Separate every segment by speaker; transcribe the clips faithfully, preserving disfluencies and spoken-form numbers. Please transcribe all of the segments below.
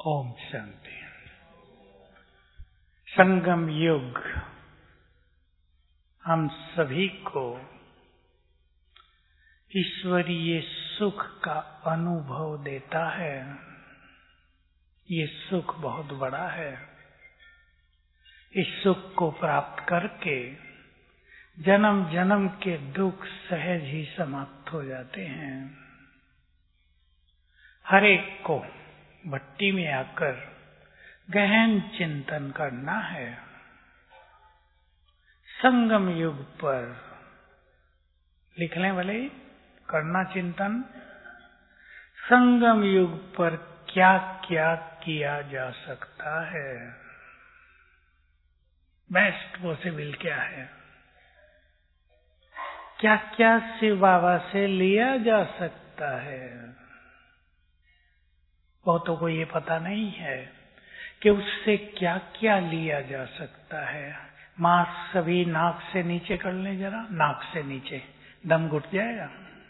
Speaker 1: ओम शांति। संगम युग हम सभी को ईश्वरीय सुख का अनुभव देता है। ये सुख बहुत बड़ा है। इस सुख को प्राप्त करके जन्म जन्म के दुख सहज ही समाप्त हो जाते हैं। हर एक को भट्टी में आकर गहन चिंतन करना है। संगम युग पर लिख लें भले, करना चिंतन। संगम युग पर क्या क्या किया जा सकता है, बेस्ट पॉसिबल क्या है, क्या क्या शिव बाबा से लिया जा सकता है। बहुतों को ये पता नहीं है कि उससे क्या क्या लिया जा सकता है। मास्क सभी नाक से नीचे कर लें जरा, नाक से नीचे, दम घुट जाएगा।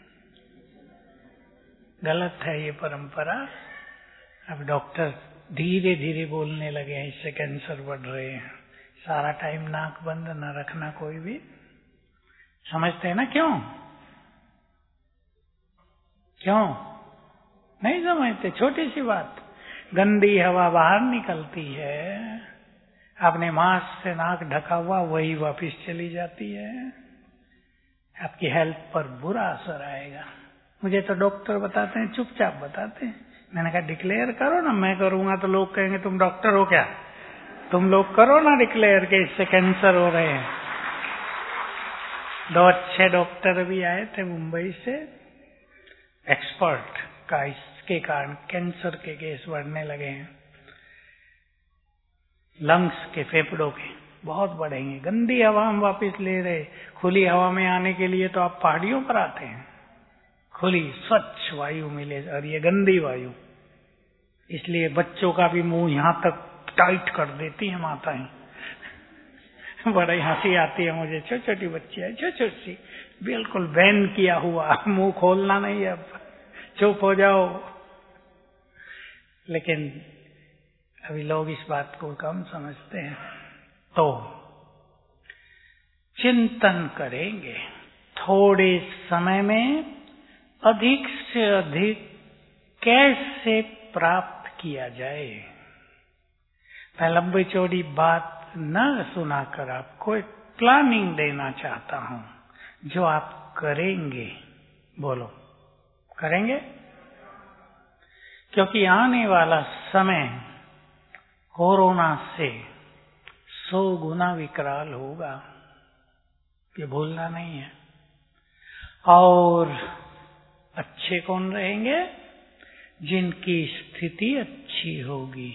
Speaker 1: गलत है ये परंपरा। अब डॉक्टर धीरे धीरे बोलने लगे हैं, इससे कैंसर बढ़ रहे हैं। सारा टाइम नाक बंद न रखना कोई भी। समझते हैं ना क्यों? क्यों नहीं समझते? छोटी सी बात, गंदी हवा बाहर निकलती है, आपने मास्क से नाक ढका हुआ वही वापस चली जाती है। आपकी हेल्थ पर बुरा असर आएगा। मुझे तो डॉक्टर बताते हैं, चुपचाप बताते हैं। मैंने कहा डिक्लेयर करो ना, मैं करूंगा तो लोग कहेंगे तुम डॉक्टर हो क्या? तुम लोग करो ना डिक्लेयर के इससे कैंसर हो रहे हैं। दो अच्छे डॉक्टर भी आए थे मुंबई से, एक्सपर्ट का इसके कारण कैंसर के केस बढ़ने लगे हैं। लंग्स के, फेफड़ों के बहुत बढ़ेंगे। गंदी हवा हम वापस ले रहे। खुली हवा में आने के लिए तो आप पहाड़ियों पर आते हैं, खुली स्वच्छ वायु मिले, और ये गंदी वायु। इसलिए बच्चों का भी मुंह यहां तक टाइट कर देती है माताएं। बड़ी हंसी आती है मुझे। छोटी छोटी बच्ची है, छोटी छोटी, बिल्कुल बैन किया हुआ, मुंह खोलना नहीं है, अब चुप हो जाओ। लेकिन अभी लोग इस बात को कम समझते हैं। तो चिंतन करेंगे थोड़े समय में अधिक से अधिक कैसे प्राप्त किया जाए। मैं लंबी चौड़ी बात न सुनाकर आपको एक प्लानिंग देना चाहता हूं, जो आप करेंगे। बोलो, करेंगे? क्योंकि आने वाला समय कोरोना से सौ गुना विकराल होगा, ये भूलना नहीं है। और अच्छे कौन रहेंगे? जिनकी स्थिति अच्छी होगी।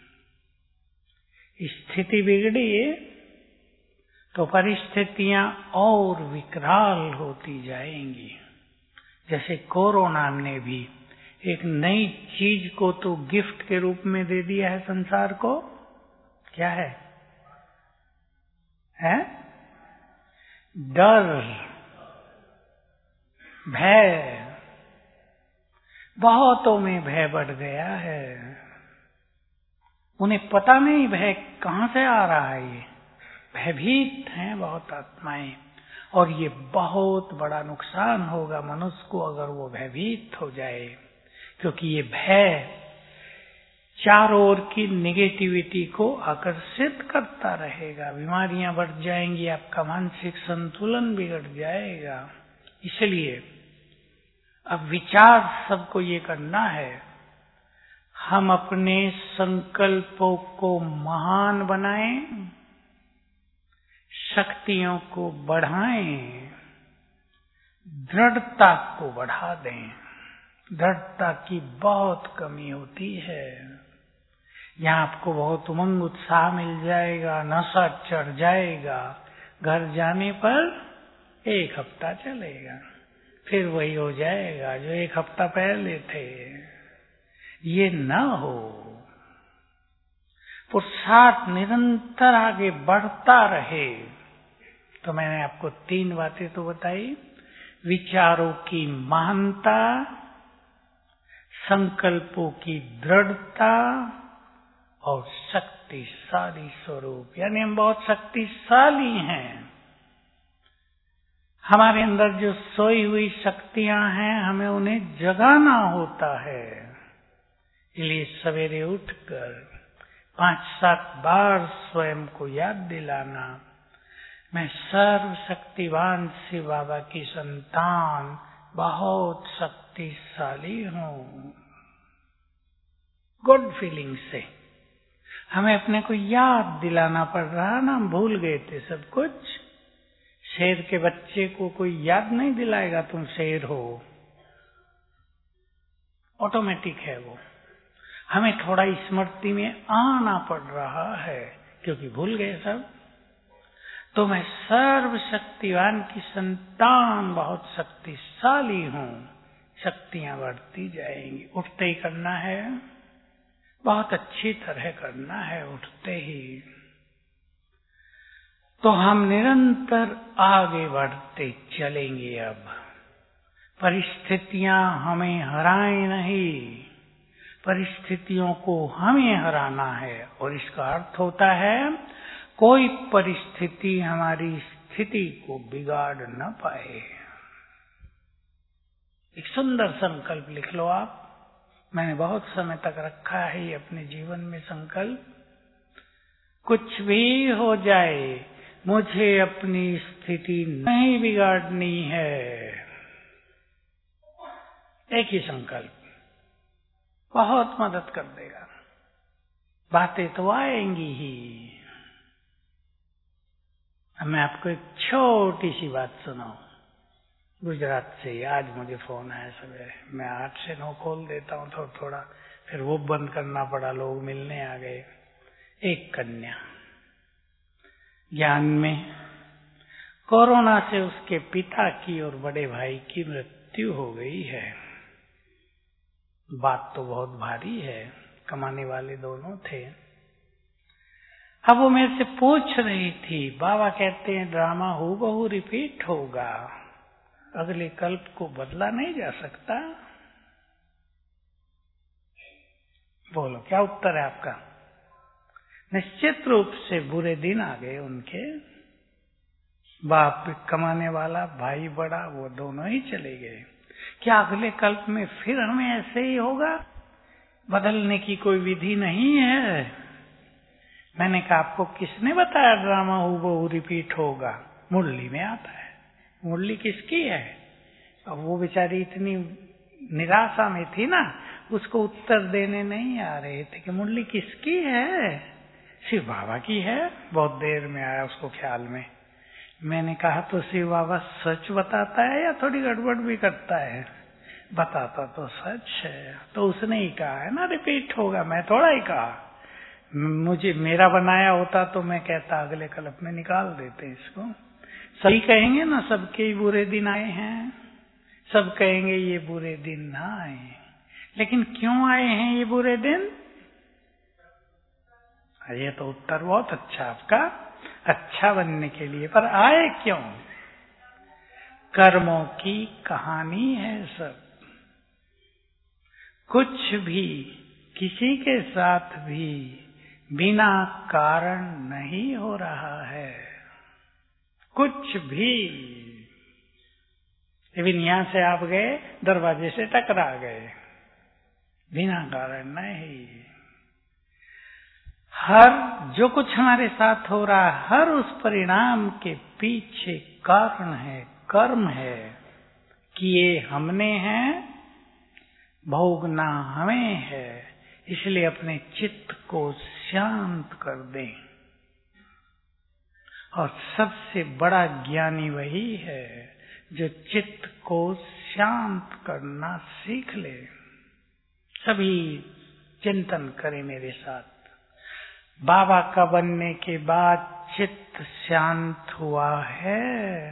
Speaker 1: स्थिति बिगड़ी तो परिस्थितियां और विकराल होती जाएंगी। जैसे कोरोना ने भी एक नई चीज को तो गिफ्ट के रूप में दे दिया है संसार को। क्या है? है डर, भय। बहुतों में भय बढ़ गया है। उन्हें पता नहीं भय कहां से आ रहा है। ये भयभीत हैं बहुत आत्माएं, और ये बहुत बड़ा नुकसान होगा मनुष्य को अगर वो भयभीत हो जाए। क्योंकि ये भय चारों ओर की नेगेटिविटी को आकर्षित करता रहेगा। बीमारियां बढ़ जाएंगी, आपका मानसिक संतुलन बिगड़ जाएगा। इसलिए अब विचार सबको ये करना है, हम अपने संकल्पों को महान बनाएं, शक्तियों को बढ़ाएं, दृढ़ता को बढ़ा दें। दृढ़ता की बहुत कमी होती है। यहाँ आपको बहुत उमंग उत्साह मिल जाएगा, नशा चढ़ जाएगा, घर जाने पर एक हफ्ता चलेगा, फिर वही हो जाएगा जो एक हफ्ता पहले थे। ये न हो। पुरुषार्थ निरंतर आगे बढ़ता रहे। तो मैंने आपको तीन बातें तो बताई। विचारों की महानता, संकल्पों की दृढ़ता और शक्तिशाली स्वरूप, यानी हम बहुत शक्तिशाली हैं। हमारे अंदर जो सोई हुई शक्तियां हैं, हमें उन्हें जगाना होता है। इसलिए सवेरे उठकर पांच सात बार स्वयं को याद दिलाना, मैं सर्वशक्तिवान शिव बाबा की संतान, बहुत शक्तिशाली हूँ। गुड फीलिंग से हमें अपने को याद दिलाना पड़ रहा ना, हम भूल गए थे सब कुछ। शेर के बच्चे को कोई याद नहीं दिलाएगा तुम शेर हो, ऑटोमेटिक है वो। हमें थोड़ा स्मृति में आना पड़ रहा है क्योंकि भूल गए सब। तो मैं सर्वशक्तिवान की संतान, बहुत शक्तिशाली हूँ। शक्तियां बढ़ती जाएंगी। उठते ही करना है, बहुत अच्छी तरह करना है उठते ही। तो हम निरंतर आगे बढ़ते चलेंगे। अब परिस्थितियां हमें हराएं नहीं, परिस्थितियों को हमें हराना है। और इसका अर्थ होता है कोई परिस्थिति हमारी स्थिति को बिगाड़ न पाए। एक सुंदर संकल्प लिख लो आप। मैंने बहुत समय तक रखा है ये अपने जीवन में संकल्प। कुछ भी हो जाए, मुझे अपनी स्थिति नहीं बिगाड़नी है। एक ही संकल्प बहुत मदद कर देगा। बातें तो आएंगी ही। मैं आपको एक छोटी सी बात सुनाऊं। गुजरात से आज मुझे फोन आया सवेरे। मैं आठ से नौ खोल देता हूँ थोड़ा थोड़ा, फिर वो बंद करना पड़ा, लोग मिलने आ गए। एक कन्या ज्ञान में, कोरोना से उसके पिता की और बड़े भाई की मृत्यु हो गई है। बात तो बहुत भारी है, कमाने वाले दोनों थे। अब वो मेरे से पूछ रही थी, बाबा कहते हैं ड्रामा हूबहू रिपीट होगा, अगले कल्प को बदला नहीं जा सकता। बोलो क्या उत्तर है आपका? निश्चित रूप से बुरे दिन आ गए उनके। बाप कमाने वाला, भाई बड़ा, वो दोनों ही चले गए। क्या अगले कल्प में फिर हमें ऐसे ही होगा? बदलने की कोई विधि नहीं है। मैंने कहा आपको किसने बताया ड्रामा हूबहू रिपीट होगा? मुरली में आता है। मुरली किसकी है? अब वो बेचारी इतनी निराशा में थी ना, उसको उत्तर देने नहीं आ रहे थे कि मुरली किसकी है। शिव बाबा की है। बहुत देर में आया उसको ख्याल में। मैंने कहा तो शिव बाबा सच बताता है या थोड़ी गड़बड़ भी करता है? बताता तो सच है। तो उसने ही कहा है ना रिपीट होगा, मैं थोड़ा ही कहा। मुझे मेरा बनाया होता तो मैं कहता अगले कल्प में निकाल देते इसको। सही कहेंगे ना, सबके ही बुरे दिन आए हैं। सब कहेंगे ये बुरे दिन ना आए, लेकिन क्यों आए हैं ये बुरे दिन? ये तो उत्तर बहुत अच्छा आपका, अच्छा बनने के लिए। पर आए क्यों? कर्मों की कहानी है सब। कुछ भी किसी के साथ भी बिना कारण नहीं हो रहा है। कुछ भी। लेकिन यहां से आप गए, दरवाजे से टकरा गए, बिना कारण नहीं। हर जो कुछ हमारे साथ हो रहा है, हर उस परिणाम के पीछे कारण है, कर्म है। किए हमने हैं, भोगना हमें है। इसलिए अपने चित्त को शांत कर दें। और सबसे बड़ा ज्ञानी वही है जो चित्त को शांत करना सीख ले। सभी चिंतन करें मेरे साथ। बाबा का बनने के बाद चित्त शांत हुआ है।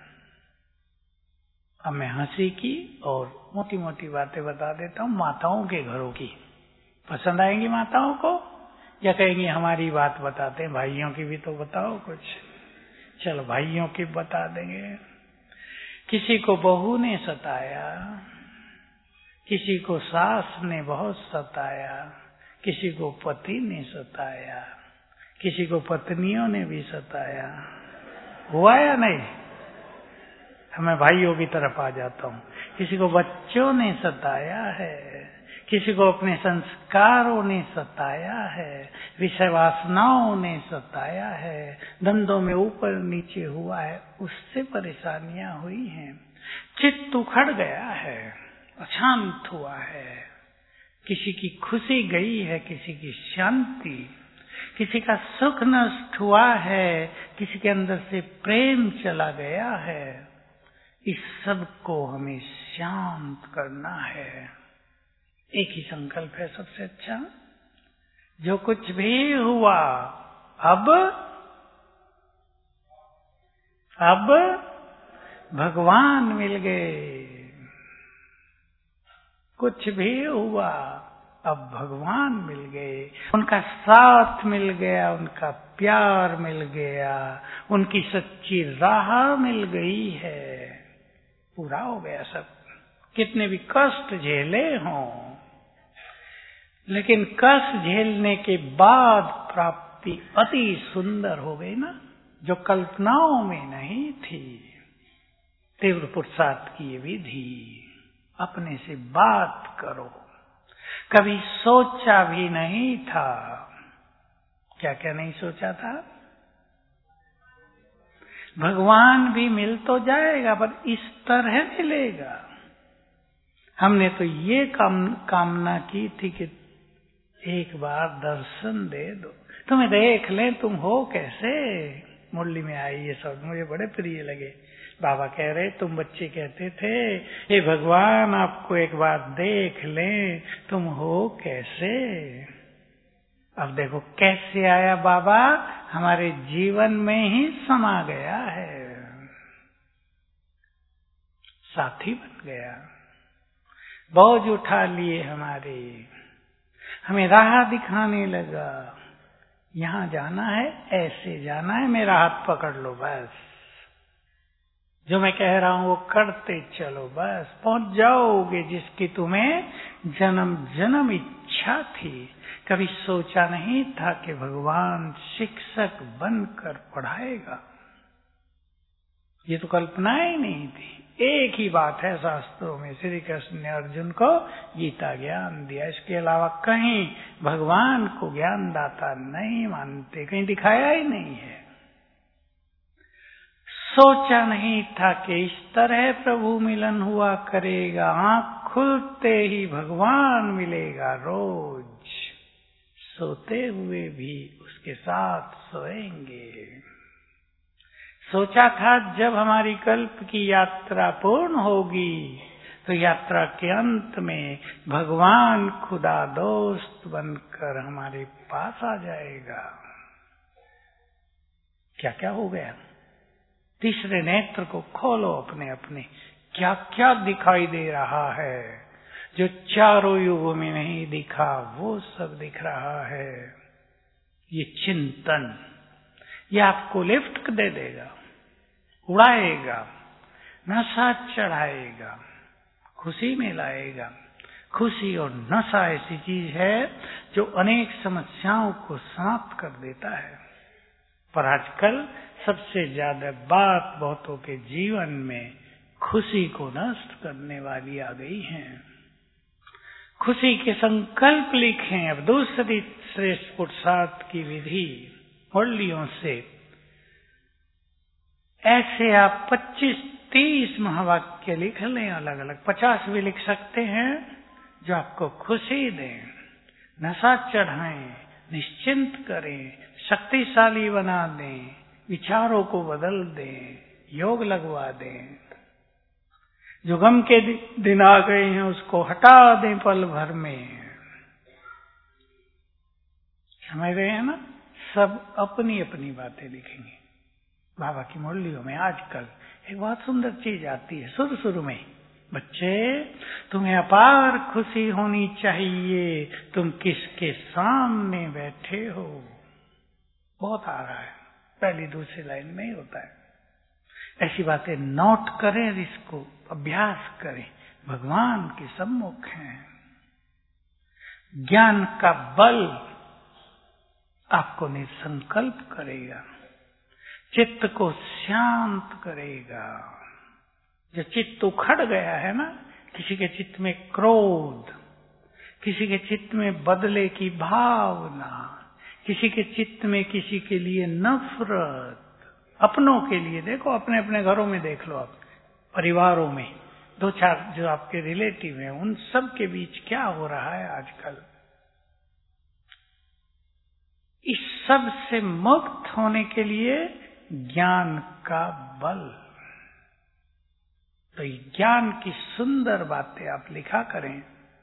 Speaker 1: अब मैं हंसी की और मोटी मोटी बातें बता देता हूँ माताओं के घरों की। पसंद आएंगी माताओं को, या कहेंगी हमारी बात बताते हैं, भाइयों की भी तो बताओ कुछ। चलो भाइयों की बता देंगे। किसी को बहू ने सताया, किसी को सास ने बहुत सताया, किसी को पति ने सताया, किसी को पत्नियों ने भी सताया। हुआ या नहीं? मैं भाइयों की तरफ आ जाता हूँ। किसी को बच्चों ने सताया है, किसी को अपने संस्कारों ने सताया है, विषय वासनाओं ने सताया है, धंधों में ऊपर नीचे हुआ है, उससे परेशानियां हुई हैं। चित्त उखड़ गया है, अशांत हुआ है, किसी की खुशी गई है, किसी की शांति, किसी का सुख नष्ट हुआ है, किसी के अंदर से प्रेम चला गया है। इस सब को हमें शांत करना है। एक ही संकल्प है सबसे अच्छा, जो कुछ भी हुआ अब अब भगवान मिल गए। कुछ भी हुआ अब भगवान मिल गए, उनका साथ मिल गया, उनका प्यार मिल गया, उनकी सच्ची राह मिल गई है। पूरा हो गया सब। कितने भी कष्ट झेले हों, लेकिन कष्ट झेलने के बाद प्राप्ति अति सुंदर हो गई ना, जो कल्पनाओं में नहीं थी। तीव्र पुरुषार्थ की विधि, अपने से बात करो। कभी सोचा भी नहीं था। क्या क्या नहीं सोचा था? भगवान भी मिल तो जाएगा, पर इस तरह मिलेगा। हमने तो ये काम कामना की थी कि एक बार दर्शन दे दो, तुम्हें देख लें, तुम हो कैसे। मुरली में आई ये सब मुझे बड़े प्रिय लगे। बाबा कह रहे, तुम बच्चे कहते थे, हे भगवान आपको एक बार देख लें, तुम हो कैसे। अब देखो कैसे आया बाबा, हमारे जीवन में ही समा गया है, साथी बन गया, बोझ उठा लिए हमारे, हमें राह दिखाने लगा। यहाँ जाना है, ऐसे जाना है, मेरा हाथ पकड़ लो बस, जो मैं कह रहा हूँ वो करते चलो बस, पहुंच जाओगे जिसकी तुम्हें जन्म जन्म इच्छा थी। कभी सोचा नहीं था कि भगवान शिक्षक बनकर पढ़ाएगा, ये तो कल्पना ही नहीं थी। एक ही बात है शास्त्रों में, श्री कृष्ण ने अर्जुन को गीता ज्ञान दिया, इसके अलावा कहीं भगवान को ज्ञान दाता नहीं मानते, कहीं दिखाया ही नहीं है। सोचा नहीं था कि इस तरह प्रभु मिलन हुआ करेगा, आँख खुलते ही भगवान मिलेगा रोज, सोते हुए भी उसके साथ सोएंगे। सोचा था जब हमारी कल्प की यात्रा पूर्ण होगी तो यात्रा के अंत में भगवान खुदा दोस्त बनकर हमारे पास आ जाएगा। क्या क्या हो गया? तीसरे नेत्र को खोलो अपने अपने, क्या क्या दिखाई दे रहा है जो चारों युगों में नहीं दिखा, वो सब दिख रहा है। ये चिंतन, ये आपको लिफ्ट दे देगा, उड़ाएगा, नशा चढ़ाएगा, खुशी में लाएगा। खुशी और नशा ऐसी चीज है जो अनेक समस्याओं को समाप्त कर देता है। पर आजकल सबसे ज्यादा बात बहुतों के जीवन में खुशी को नष्ट करने वाली आ गई है। खुशी के संकल्प लिखें। अब दूसरी श्रेष्ठ पुरुषार्थ की विधि मुरलियों से ऐसे आप पच्चीस तीस महावाक्य लिख लें, अलग अलग पचास भी लिख सकते हैं, जो आपको खुशी दें, नशा चढ़ाएं, निश्चिंत करें, शक्तिशाली बना दें, विचारों को बदल दें, योग लगवा दें। जो गम के दिन आ गए हैं उसको हटा दें पल भर में। समझ गए हैं ना? सब अपनी अपनी बातें लिखेंगे। बाबा की मुरलियों में आजकल एक बहुत सुंदर चीज आती है शुरू शुरू में, बच्चे तुम्हें अपार खुशी होनी चाहिए, तुम किसके सामने बैठे हो। बहुत आ रहा है, पहली दूसरी लाइन में ही होता है। ऐसी बातें नोट करें, इसको अभ्यास करें। भगवान के सम्मुख हैं, ज्ञान का बल आपको निसंकल्प करेगा, चित्त को शांत करेगा। जो चित्त उखड़ गया है ना, किसी के चित्त में क्रोध, किसी के चित्त में बदले की भावना, किसी के चित्त में किसी के लिए नफरत, अपनों के लिए, देखो अपने अपने घरों में देख लो, आप परिवारों में दो चार जो आपके रिलेटिव हैं, उन सब के बीच क्या हो रहा है आजकल। इस सब से मुक्त होने के लिए ज्ञान का बल। तो ज्ञान की सुंदर बातें आप लिखा करें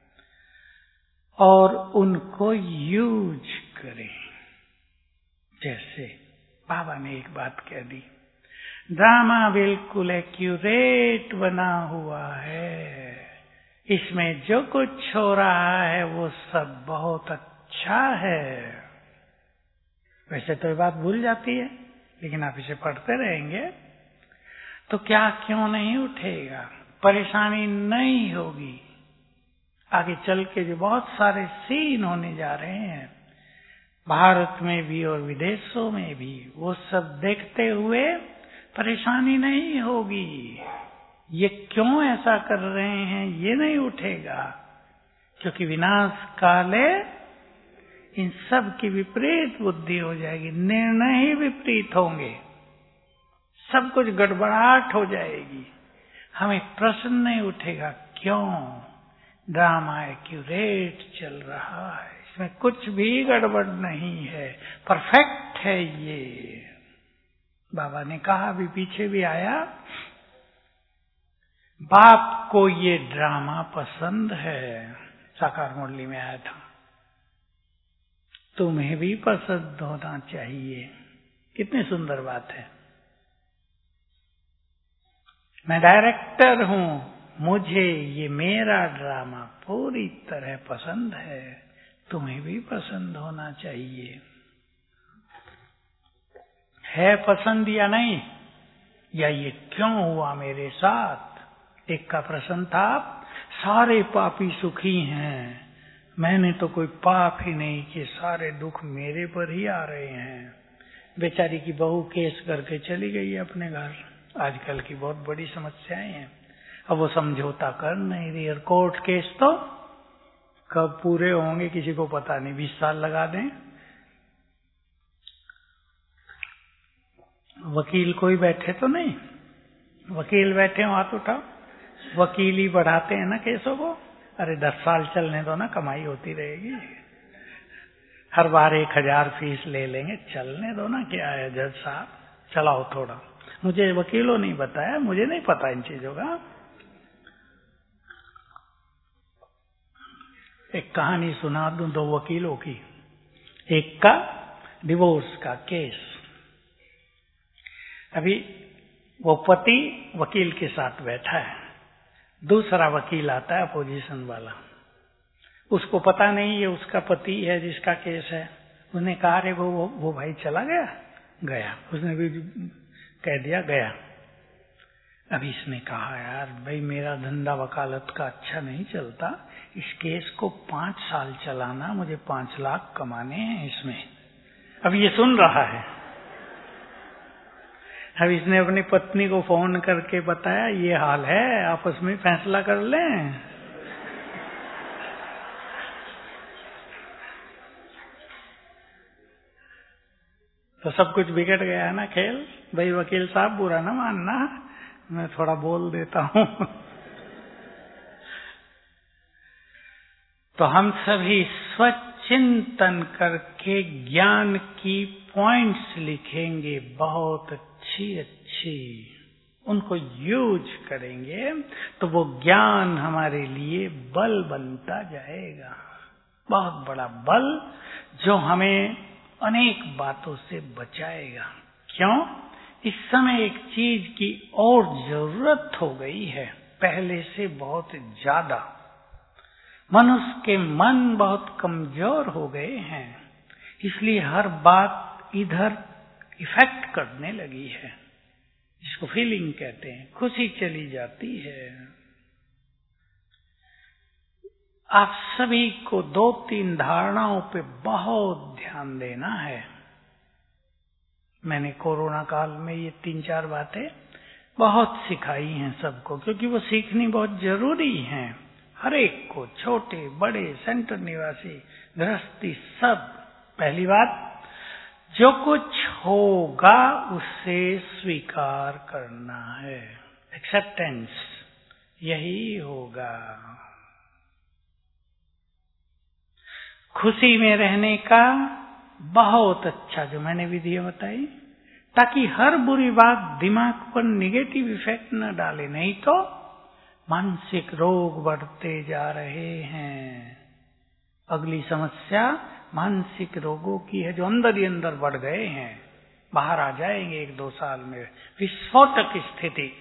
Speaker 1: और उनको यूज करें। जैसे बाबा ने एक बात कह दी, ड्रामा बिल्कुल एक्यूरेट बना हुआ है, इसमें जो कुछ हो रहा है वो सब बहुत अच्छा है। वैसे तो ये बात भूल जाती है, लेकिन आप इसे पढ़ते रहेंगे तो क्या क्यों नहीं उठेगा, परेशानी नहीं होगी। आगे चल के जो बहुत सारे सीन होने जा रहे हैं भारत में भी और विदेशों में भी, वो सब देखते हुए परेशानी नहीं होगी। ये क्यों ऐसा कर रहे हैं ये नहीं उठेगा, क्योंकि विनाश काले इन सब की विपरीत बुद्धि हो जाएगी, निर्णय ही विपरीत होंगे, सब कुछ गड़बड़ाहट हो जाएगी। हमें प्रश्न नहीं उठेगा, क्यों ड्रामा एक्यूरेट चल रहा है, इसमें कुछ भी गड़बड़ नहीं है, परफेक्ट है ये। बाबा ने कहा, अभी पीछे भी आया, बाप को ये ड्रामा पसंद है, साकार मुरली में आया था, तुम्हें भी पसंद होना चाहिए। कितनी सुंदर बात है। मैं डायरेक्टर हूं, मुझे ये मेरा ड्रामा पूरी तरह पसंद है, तुम्हें भी पसंद होना चाहिए। है पसंद या नहीं, या ये क्यों हुआ मेरे साथ। एक का प्रश्न था, सारे पापी सुखी हैं, मैंने तो कोई पाप ही नहीं कि सारे दुख मेरे पर ही आ रहे हैं। बेचारी की बहू केस करके चली गई अपने घर। आजकल की बहुत बड़ी समस्याएं हैं, अब वो समझौता कर नहीं रही, और कोर्ट केस तो कब पूरे होंगे किसी को पता नहीं, बीस साल लगा दें। वकील कोई बैठे तो नहीं, वकील बैठे हो हाथ उठाओ। वकील ही बढ़ाते हैं ना केसों को। अरे दस साल चलने दो ना, कमाई होती रहेगी। हर बार एक हजार फीस ले लेंगे, चलने दो ना, क्या है जज साहब, चलाओ थोड़ा। मुझे वकीलों नहीं बताया, मुझे नहीं पता इन चीजों का। एक कहानी सुना दूं दो वकीलों की। एक का डिवोर्स का केस। अभी वो पति वकील के साथ बैठा है, दूसरा वकील आता है अपोजिशन वाला, उसको पता नहीं ये उसका पति है जिसका केस है। उसने कहा, अरे वो, वो वो भाई चला गया गया उसने भी कह दिया गया। अभी इसने कहा, यार भाई मेरा धंधा वकालत का अच्छा नहीं चलता, इस केस को पांच साल चलाना, मुझे पांच लाख कमाने हैं इसमें। अब ये सुन रहा है। अब इसने अपनी पत्नी को फोन करके बताया, ये हाल है, आपस में फैसला कर लें। तो सब कुछ बिगड़ गया है ना खेल। भाई वकील साहब बुरा ना मानना, मैं थोड़ा बोल देता हूं। तो हम सभी स्वचिंतन करके ज्ञान की पॉइंट्स लिखेंगे, बहुत अच्छी अच्छी, उनको यूज करेंगे तो वो ज्ञान हमारे लिए बल बनता जाएगा, बहुत बड़ा बल, जो हमें अनेक बातों से बचाएगा। क्यों? इस समय एक चीज की और जरूरत हो गई है, पहले से बहुत ज्यादा। मनुष्य के मन बहुत कमजोर हो गए हैं, इसलिए हर बात इधर इफेक्ट करने लगी है, जिसको फीलिंग कहते हैं। खुशी चली जाती है। आप सभी को दो तीन धारणाओं पे बहुत ध्यान देना है। मैंने कोरोना काल में ये तीन चार बातें बहुत सिखाई हैं सबको, क्योंकि वो सीखनी बहुत जरूरी है। हर एक को, छोटे बड़े, सेंटर निवासी, गृहस्थी, सब। पहली बात, जो कुछ होगा उसे स्वीकार करना है। एक्सेप्टेंस, यही होगा। खुशी में रहने का बहुत अच्छा, जो मैंने विधि बताई, ताकि हर बुरी बात दिमाग पर निगेटिव इफेक्ट न डाले, नहीं तो मानसिक रोग बढ़ते जा रहे हैं। अगली समस्या मानसिक रोगों की है, जो अंदर ही अंदर बढ़ गए हैं, बाहर आ जाएंगे एक दो साल में। विस्फोटक स्थिति।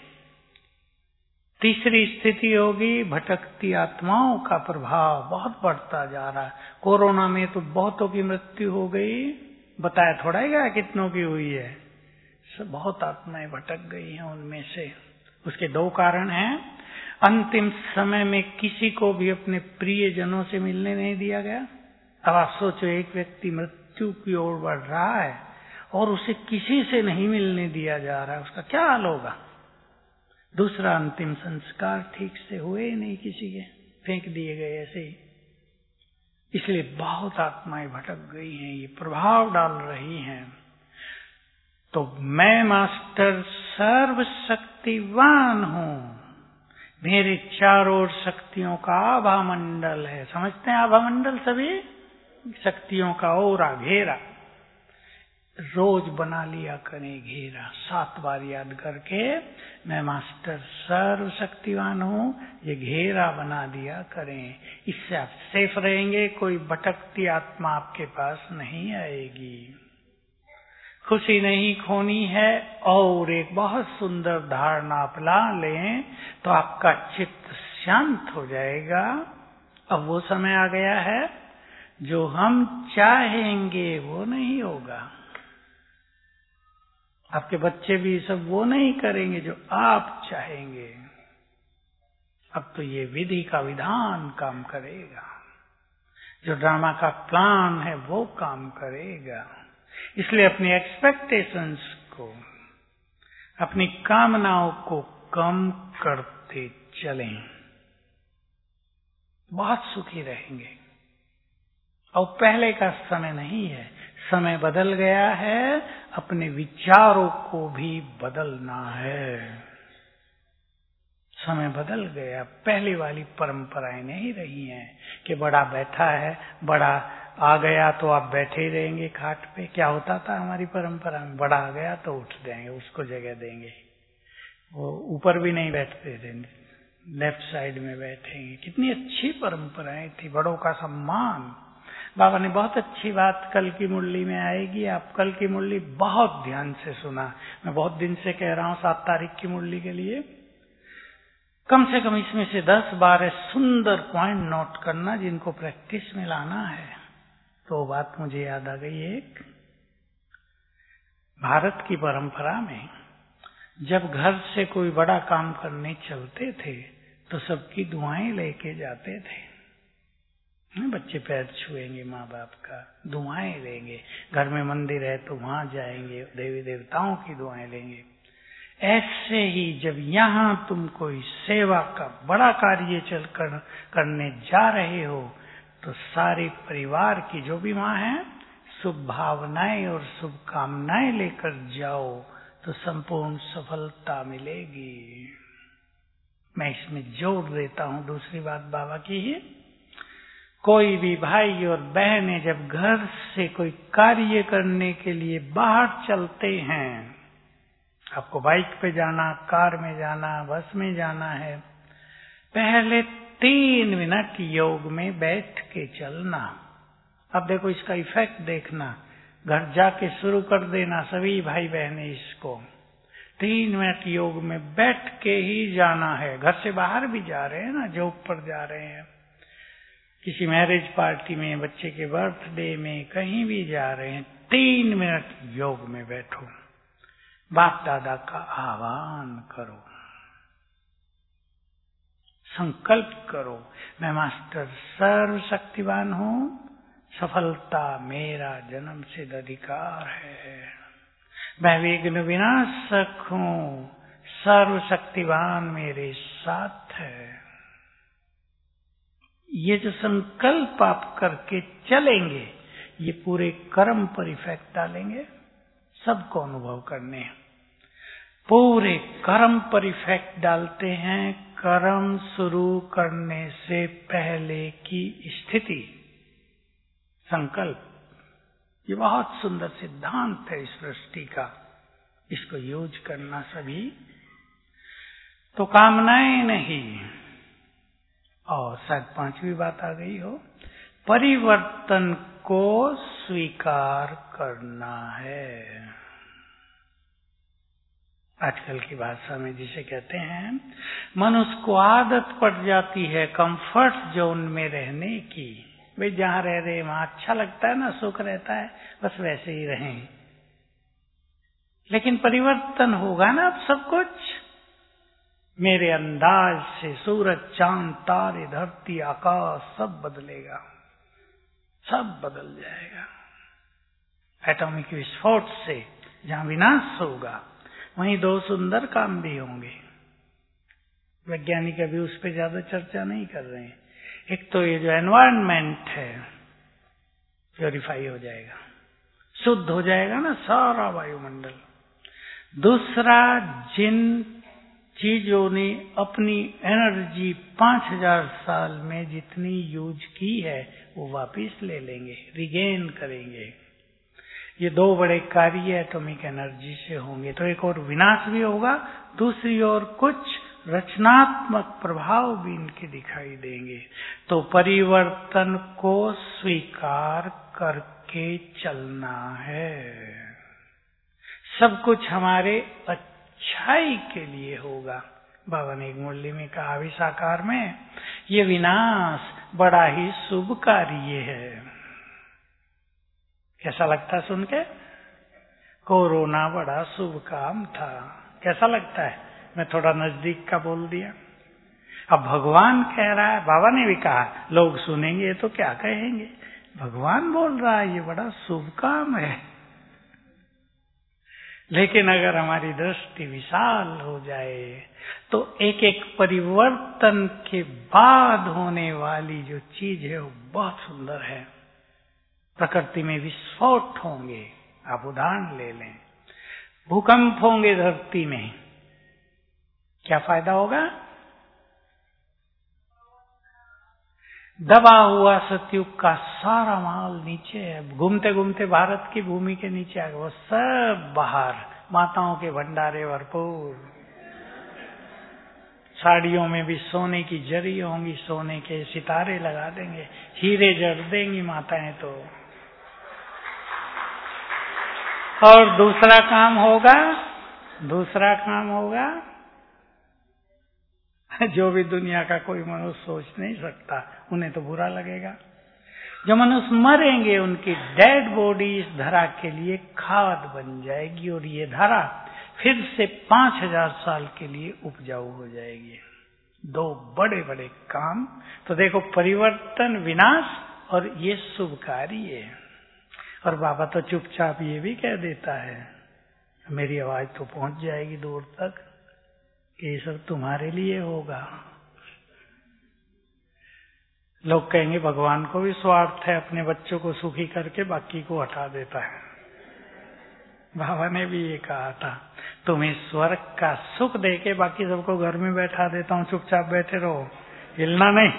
Speaker 1: तीसरी स्थिति होगी भटकती आत्माओं का प्रभाव बहुत बढ़ता जा रहा है। कोरोना में तो बहुतों की मृत्यु हो गई, बताया थोड़ा ही गया कितनों की हुई है। सब बहुत आत्माएं भटक गई हैं उनमें से। उसके दो कारण हैं। अंतिम समय में किसी को भी अपने प्रिय जनों से मिलने नहीं दिया गया। अब आप सोचो, एक व्यक्ति मृत्यु की ओर बढ़ रहा है और उसे किसी से नहीं मिलने दिया जा रहा है, उसका क्या हाल होगा। दूसरा, अंतिम संस्कार ठीक से हुए ही नहीं, किसी के फेंक दिए गए ऐसे ही। इसलिए बहुत आत्माएं भटक गई हैं, ये प्रभाव डाल रही हैं। तो मैं मास्टर सर्वशक्तिवान हूं, मेरे चारों ओर शक्तियों का आभा मंडल है। समझते हैं आभा मंडल सभी? शक्तियों का ओरा, घेरा। रोज बना लिया करें घेरा, सात बार याद करके मैं मास्टर सर्वशक्तिवान हूं, ये घेरा बना दिया करें। इससे आप सेफ रहेंगे, कोई भटकती आत्मा आपके पास नहीं आएगी। खुशी नहीं खोनी है। और एक बहुत सुंदर धारणा अपना लें तो आपका चित्त शांत हो जाएगा। अब वो समय आ गया है, जो हम चाहेंगे वो नहीं होगा। आपके बच्चे भी सब वो नहीं करेंगे जो आप चाहेंगे। अब तो ये विधि का विधान काम करेगा, जो ड्रामा का प्लान है वो काम करेगा। इसलिए अपनी एक्सपेक्टेशंस को, अपनी कामनाओं को कम करते चलें, बहुत सुखी रहेंगे। और पहले का समय नहीं है, समय बदल गया है, अपने विचारों को भी बदलना है। समय बदल गया, पहले वाली परंपराएं नहीं रही हैं कि बड़ा बैठा है, बड़ा आ गया तो आप बैठे ही रहेंगे खाट पे। क्या होता था हमारी परंपरा में? बड़ा आ गया तो उठ जाएंगे, उसको जगह देंगे। वो ऊपर भी नहीं बैठते थे, लेफ्ट साइड में बैठेंगे। कितनी अच्छी परंपराएं थी, बड़ों का सम्मान। बाबा ने बहुत अच्छी बात कल की मुरली में आएगी, आप कल की मुरली बहुत ध्यान से सुना। मैं बहुत दिन से कह रहा हूं सात तारीख की मुरली के लिए कम से कम इसमें से दस बारह सुंदर पॉइंट नोट करना, जिनको प्रैक्टिस में लाना है। तो बात मुझे याद आ गई एक, भारत की परंपरा में जब घर से कोई बड़ा काम करने चलते थे तो सबकी दुआएं लेके जाते थे। बच्चे पैर छुएंगे माँ बाप का, दुआएं लेंगे। घर में मंदिर है तो वहां जाएंगे, देवी देवताओं की दुआएं लेंगे। ऐसे ही जब यहाँ तुम कोई सेवा का बड़ा कार्य चल कर करने जा रहे हो तो सारे परिवार की जो भी माँ है, शुभ भावनाएं और शुभकामनाएं लेकर जाओ तो संपूर्ण सफलता मिलेगी। मैं इसमें जोड़ देता हूँ दूसरी बात बाबा की ही, कोई भी भाई और बहनें जब घर से कोई कार्य करने के लिए बाहर चलते हैं, आपको बाइक पे जाना, कार में जाना, बस में जाना है, पहले तीन मिनट योग में बैठ के चलना। अब देखो इसका इफेक्ट देखना, घर जाके शुरू कर देना सभी भाई बहनें इसको। तीन मिनट योग में बैठ के ही जाना है। घर से बाहर भी जा रहे हैं ना, जॉब पर जा रहे हैं, किसी मैरिज पार्टी में, बच्चे के बर्थडे में, कहीं भी जा रहे हैं, तीन मिनट योग में बैठो, बाप दादा का आह्वान करो। संकल्प करो, मैं मास्टर सर्वशक्तिवान हूँ, सफलता मेरा जन्म सिद्ध अधिकार है, मैं विघ्न विनाशक हूँ, सर्वशक्तिवान मेरे साथ है। ये जो संकल्प आप करके चलेंगे, ये पूरे कर्म पर इफेक्ट डालेंगे, सबको अनुभव करने हैं। पूरे कर्म पर इफेक्ट डालते हैं कर्म शुरू करने से पहले की स्थिति, संकल्प। ये बहुत सुंदर सिद्धांत है इस सृष्टि का, इसको यूज करना सभी। तो कामनाएं नहीं, और शायद पांचवी बात आ गई हो, परिवर्तन को स्वीकार करना है। आजकल की भाषा में जिसे कहते हैं, मनुष्य को आदत पड़ जाती है कंफर्ट जोन में रहने की। वे जहाँ रह रहे वहां अच्छा लगता है ना, सुख रहता है, बस वैसे ही रहें। लेकिन परिवर्तन होगा ना अब सब कुछ। मेरे अंदाज से सूरज, चांद, तारे, धरती, आकाश सब बदलेगा, सब बदल जाएगा। एटॉमिक विस्फोट से जहाँ विनाश होगा, वहीं दो सुंदर काम भी होंगे। वैज्ञानिक अभी उस पर ज्यादा चर्चा नहीं कर रहे हैं। एक तो ये जो एनवायरनमेंट है प्योरीफाई हो जाएगा, शुद्ध हो जाएगा ना सारा वायुमंडल। दूसरा, जिन चीजों ने अपनी एनर्जी पांच हजार साल में जितनी यूज की है वो वापिस ले लेंगे, रिगेन करेंगे। ये दो बड़े कार्य एटॉमिक एनर्जी से होंगे। तो एक और विनाश भी होगा, दूसरी ओर कुछ रचनात्मक प्रभाव भी इनके दिखाई देंगे। तो परिवर्तन को स्वीकार करके चलना है। सब कुछ हमारे अच्छाई के लिए होगा। बाबा ने एक मुरली में कहा, विसाकार में, ये विनाश बड़ा ही शुभ कार्य है। कैसा लगता सुन के? कोरोना बड़ा शुभ काम था। कैसा लगता है? मैं थोड़ा नजदीक का बोल दिया। अब भगवान कह रहा है, बाबा ने भी कहा, लोग सुनेंगे तो क्या कहेंगे? भगवान बोल रहा है ये बड़ा शुभ काम है। लेकिन अगर हमारी दृष्टि विशाल हो जाए तो एक एक परिवर्तन के बाद होने वाली जो चीज है वो बहुत सुंदर है। प्रकृति में विस्फोट होंगे, आप उदाहरण ले लें, भूकंप होंगे धरती में, क्या फायदा होगा? दबा हुआ सतयुग का सारा माल नीचे है, घूमते घूमते भारत की भूमि के नीचे आ गया, वो सब बाहर, माताओं के भंडारे भरपूर, साड़ियों में भी सोने की जरी होंगी, सोने के सितारे लगा देंगे, हीरे जड़ देंगी माताएं तो। और दूसरा काम होगा, दूसरा काम होगा जो भी दुनिया का कोई मनुष्य सोच नहीं सकता, उन्हें तो बुरा लगेगा। जो मनुष्य मरेंगे उनकी डेड बॉडी इस धरा के लिए खाद बन जाएगी और ये धरा फिर से पांच हजार साल के लिए उपजाऊ हो जाएगी। दो बड़े बड़े काम। तो देखो, परिवर्तन, विनाश और ये शुभ कार्य है। और बाबा तो चुपचाप ये भी कह देता है, मेरी आवाज तो पहुंच जाएगी दूर तक, कि ये सब तुम्हारे लिए होगा। लोग कहेंगे भगवान को भी स्वार्थ है, अपने बच्चों को सुखी करके बाकी को हटा देता है। बाबा ने भी ये कहा था, तुम्हें स्वर्ग का सुख देके बाकी सबको घर में बैठा देता हूँ, चुपचाप बैठे रहो, हिलना नहीं।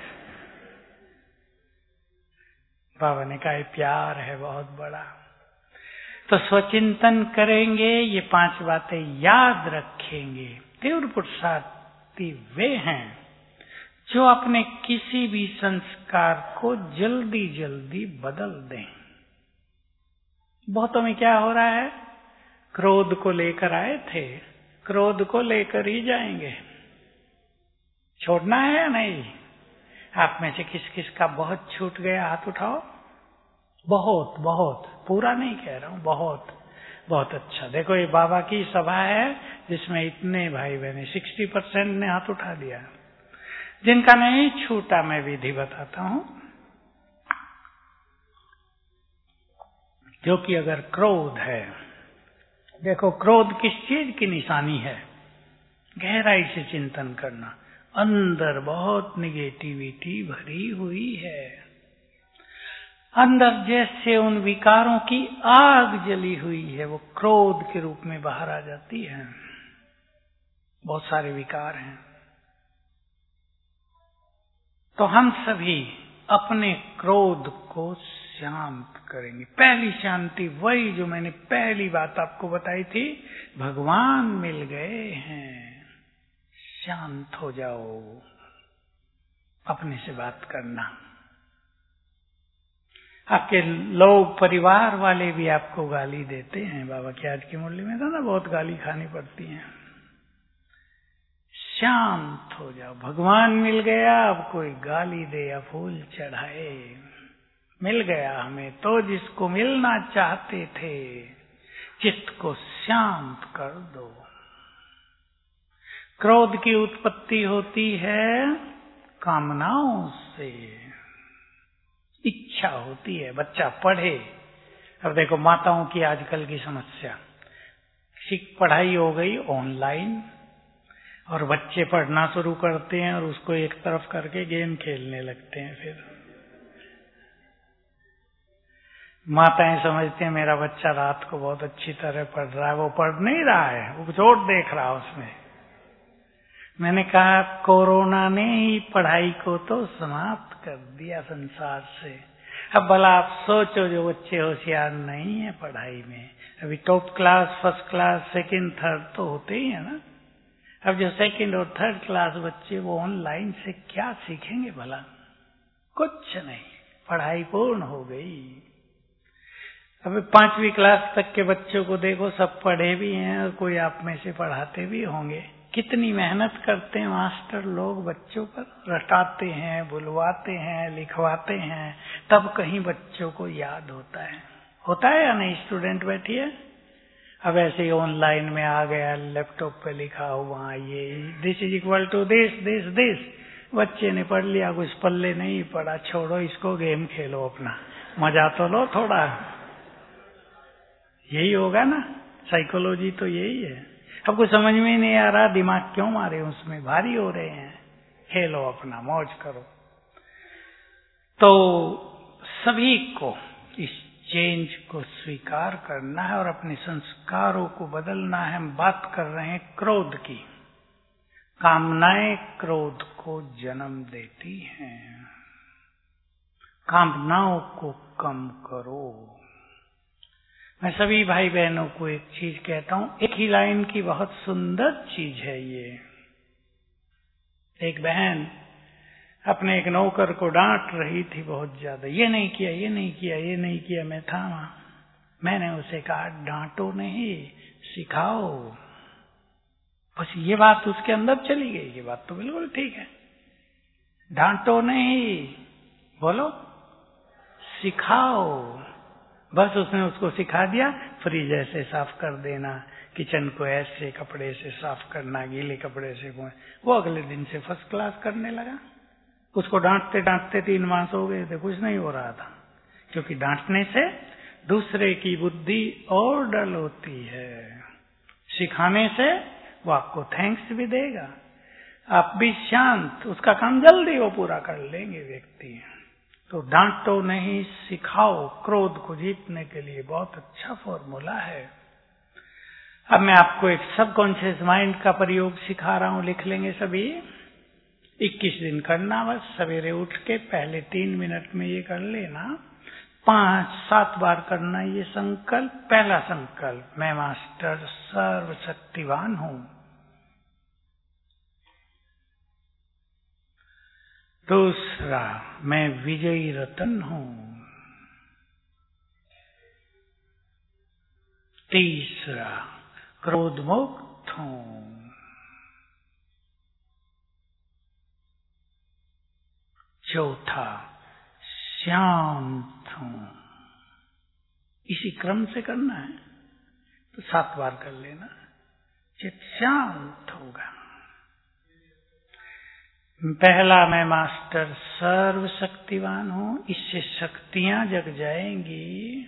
Speaker 1: बाबा ने कहा प्यार है बहुत बड़ा। तो स्वचिंतन करेंगे, ये पांच बातें याद रखेंगे। तीव्र पुरुषार्थी वे हैं जो अपने किसी भी संस्कार को जल्दी जल्दी बदल दें। बहुतों में क्या हो रहा है, क्रोध को लेकर आए थे, क्रोध को लेकर ही जाएंगे। छोड़ना है या नहीं? आप में से किस किस का बहुत छूट गया, हाथ उठाओ। बहुत बहुत, पूरा नहीं कह रहा हूं, बहुत बहुत अच्छा। देखो, ये बाबा की सभा है जिसमें इतने भाई बहने, सिक्सटी परसेंट ने हाथ उठा दिया। जिनका नहीं छूटा मैं विधि बताता हूं। क्योंकि अगर क्रोध है, देखो क्रोध किस चीज की निशानी है, गहराई से चिंतन करना, अंदर बहुत निगेटिविटी भरी हुई है, अंदर जैसे उन विकारों की आग जली हुई है, वो क्रोध के रूप में बाहर आ जाती है। बहुत सारे विकार हैं। तो हम सभी अपने क्रोध को शांत करेंगे। पहली शांति वही जो मैंने पहली बात आपको बताई थी, भगवान मिल गए हैं, शांत हो जाओ, अपने से बात करना। आपके लोग परिवार वाले भी आपको गाली देते हैं, बाबा की आज की मुरली में था ना, बहुत गाली खानी पड़ती है। शांत हो जाओ, भगवान मिल गया, अब कोई गाली दे या फूल चढ़ाए, मिल गया हमें तो जिसको मिलना चाहते थे, चित्त को शांत कर दो। क्रोध की उत्पत्ति होती है कामनाओं से, इच्छा होती है बच्चा पढ़े। अब देखो माताओं की आजकल की समस्या, पढ़ाई हो गई ऑनलाइन और बच्चे पढ़ना शुरू करते हैं और उसको एक तरफ करके गेम खेलने लगते हैं। फिर माताएं समझते हैं मेरा बच्चा रात को बहुत अच्छी तरह पढ़ रहा है, वो पढ़ नहीं रहा है, वो कुछ और देख रहा है उसमें। मैंने कहा कोरोना ने ही पढ़ाई को तो समाप्त कर दिया संसार से। अब भला आप सोचो जो बच्चे होशियार नहीं है पढ़ाई में, अभी top class, first class, second, third तो होते ही है ना। अब जो सेकंड और थर्ड क्लास बच्चे वो ऑनलाइन से क्या सीखेंगे भला? कुछ नहीं, पढ़ाई पूर्ण हो गई। अब पांचवी क्लास तक के बच्चों को देखो, सब पढ़े भी हैं और कोई आप में से पढ़ाते भी होंगे। कितनी मेहनत करते हैं मास्टर लोग बच्चों पर, रटाते हैं, बुलवाते हैं, लिखवाते हैं, तब कहीं बच्चों को याद होता है। होता है या नहीं? स्टूडेंट बैठी है, अब ऐसे ही ऑनलाइन में आ गया, लैपटॉप पे लिखा हुआ ये this is equal to this this this, बच्चे ने पढ़ लिया, कुछ पल्ले नहीं पड़ा, छोड़ो इसको, गेम खेलो अपना, मजा तो लो थोड़ा। यही होगा ना, साइकोलॉजी तो यही है। अब कुछ समझ में ही नहीं आ रहा, दिमाग क्यों मारे उसमें, भारी हो रहे हैं, खेलो अपना, मौज करो। तो सभी को इस चेंज को स्वीकार करना है और अपने संस्कारों को बदलना है। हम बात कर रहे हैं क्रोध की। कामनाएं क्रोध को जन्म देती हैं, कामनाओं को कम करो। मैं सभी भाई बहनों को एक चीज कहता हूं, एक ही लाइन की बहुत सुंदर चीज है ये। एक बहन अपने एक नौकर को डांट रही थी बहुत ज्यादा, ये नहीं किया, ये नहीं किया, ये नहीं किया। मैं था वहां, मैंने उसे कहा डांटो नहीं, सिखाओ। बस ये बात उसके अंदर चली गई। ये बात तो बिल्कुल ठीक है, डांटो नहीं, बोलो सिखाओ। बस उसने उसको सिखा दिया, फ्रिज ऐसे साफ कर देना, किचन को ऐसे कपड़े से साफ करना, गीले कपड़े से। वो अगले दिन से फर्स्ट क्लास करने लगा। उसको डांटते डांटते तीन मास हो गए थे, कुछ नहीं हो रहा था। क्योंकि डांटने से दूसरे की बुद्धि और डल होती है, सिखाने से वो आपको थैंक्स भी देगा, आप भी शांत, उसका काम जल्दी वो पूरा कर लेंगे व्यक्ति। तो डांटो नहीं, सिखाओ। क्रोध को जीतने के लिए बहुत अच्छा फॉर्मूला है। अब मैं आपको एक सबकॉन्शियस माइंड का प्रयोग सिखा रहा हूं, लिख लेंगे सभी। इक्कीस दिन करना, बस सवेरे उठ के पहले तीन मिनट में ये कर लेना, पांच सात बार करना ये संकल्प। पहला संकल्प, मैं मास्टर सर्वशक्तिवान हूं। दूसरा, मैं विजयी रतन हूं। तीसरा, क्रोध मुक्त हूं। चौथा, शांत हूं। इसी क्रम से करना है, तो सात बार कर लेना, चित्त शांत होगा। पहला, मैं मास्टर सर्व शक्तिवान हूं, इससे शक्तियां जग जाएंगी।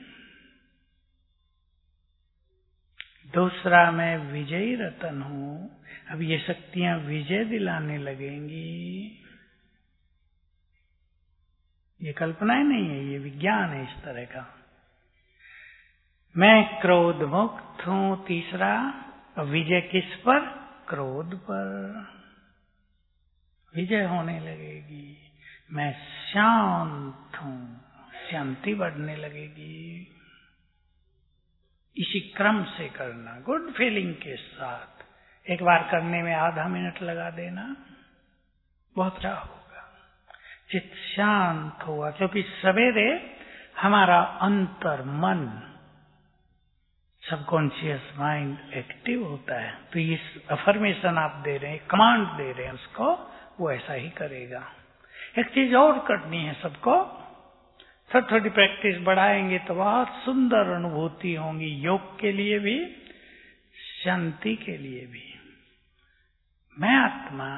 Speaker 1: दूसरा, मैं विजयी रतन हूं, अब ये शक्तियां विजय दिलाने लगेंगी। ये कल्पना ही नहीं है, ये विज्ञान है इस तरह का। मैं क्रोध मुक्त हूं। तीसरा, विजय किस पर? क्रोध पर विजय होने लगेगी। मैं शांत हूं, शांति बढ़ने लगेगी। इसी क्रम से करना, गुड फीलिंग के साथ। एक बार करने में आधा मिनट लगा देना, बहुत अच्छा होगा। चित्त शांत होगा, क्योंकि सवेरे हमारा अंतर मन, सबकॉन्शियस माइंड एक्टिव होता है। तो इस अफर्मेशन आप दे रहे हैं, कमांड दे रहे हैं उसको, वो ऐसा ही करेगा। एक चीज और करनी है सबको, थोड़ी थोड़ी प्रैक्टिस बढ़ाएंगे तो बहुत सुंदर अनुभूति होंगी, योग के लिए भी, शांति के लिए भी। मैं आत्मा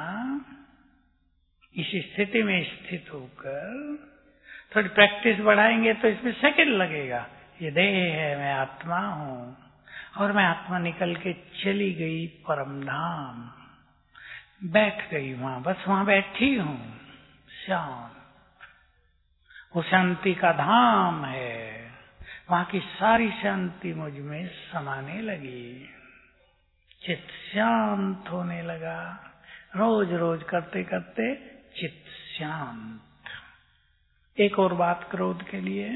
Speaker 1: इस स्थिति में स्थित होकर थोड़ी प्रैक्टिस बढ़ाएंगे तो इसमें सेकंड लगेगा। ये देह है, मैं आत्मा हूं, और मैं आत्मा निकल के चली गई परम धाम, बैठ गई वहां, बस वहां बैठी हूं, शांत। वो शांति का धाम है, वहां की सारी शांति मुझ में समाने लगी। चित्त शांत होने लगा, रोज रोज करते करते चित्त शांत। एक और बात क्रोध के लिए,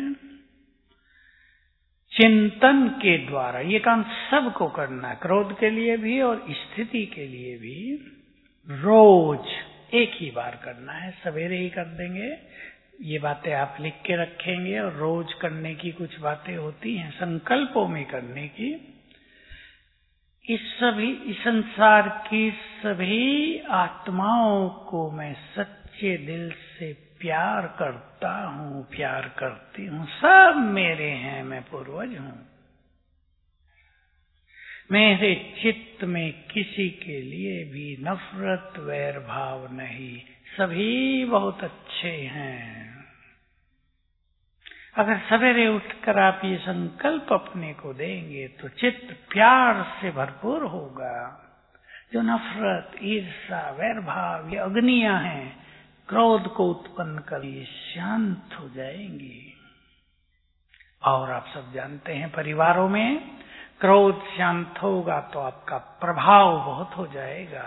Speaker 1: चिंतन के द्वारा ये काम सबको करना है, क्रोध के लिए भी और स्थिति के लिए भी। रोज एक ही बार करना है, सवेरे ही कर देंगे। ये बातें आप लिख के रखेंगे, और रोज करने की कुछ बातें होती हैं संकल्पों में करने की। इस सभी इस संसार की सभी आत्माओं को मैं सच्चे दिल से प्यार करता हूँ, प्यार करती हूँ। सब मेरे हैं, मैं पूर्वज हूँ। मेरे चित्त में किसी के लिए भी नफरत वैर भाव नहीं, सभी बहुत अच्छे हैं। अगर सवेरे उठकर आप ये संकल्प अपने को देंगे तो चित्त प्यार से भरपूर होगा। जो नफरत, ईर्ष्या, वैर भाव, ये अग्नियां हैं, क्रोध को उत्पन्न कर ये शांत हो जाएंगी। और आप सब जानते हैं, परिवारों में क्रोध शांत होगा तो आपका प्रभाव बहुत हो जाएगा,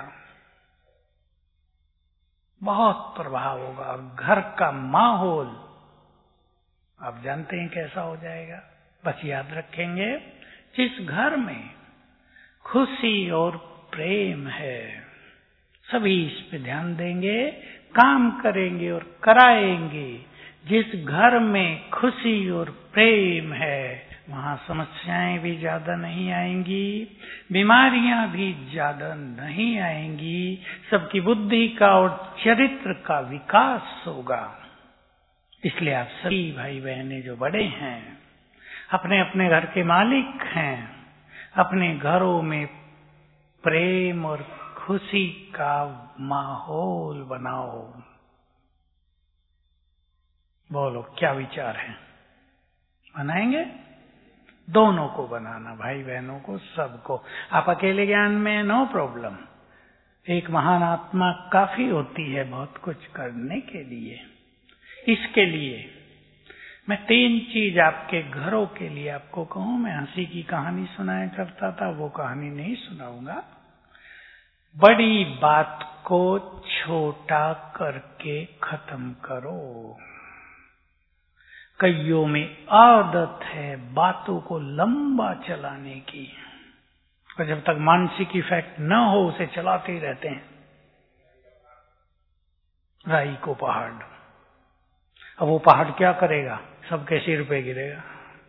Speaker 1: बहुत प्रभाव होगा। और घर का माहौल आप जानते हैं कैसा हो जाएगा। बस याद रखेंगे, जिस घर में खुशी और प्रेम है, सभी इस पे ध्यान देंगे, काम करेंगे और कराएंगे। जिस घर में खुशी और प्रेम है, वहां समस्याएं भी ज्यादा नहीं आएंगी, बीमारियां भी ज्यादा नहीं आएंगी। सबकी बुद्धि का और चरित्र का विकास होगा। इसलिए आप सभी भाई बहनें जो बड़े हैं, अपने अपने घर के मालिक हैं, अपने घरों में प्रेम और खुशी का माहौल बनाओ। बोलो क्या विचार है? बनाएंगे? दोनों को बनाना, भाई बहनों को, सबको। आप अकेले ज्ञान में नो प्रॉब्लम, एक महान आत्मा काफी होती है बहुत कुछ करने के लिए। इसके लिए मैं तीन चीज आपके घरों के लिए आपको कहूं। मैं हंसी की कहानी सुनाया करता था, वो कहानी नहीं सुनाऊंगा। बड़ी बात को छोटा करके खत्म करो। कईयों में आदत है बातों को लंबा चलाने की, और जब तक मानसिक इफेक्ट न हो उसे चलाते ही रहते हैं। राई को पहाड़, अब वो पहाड़ क्या करेगा? सबके सिर पे गिरेगा।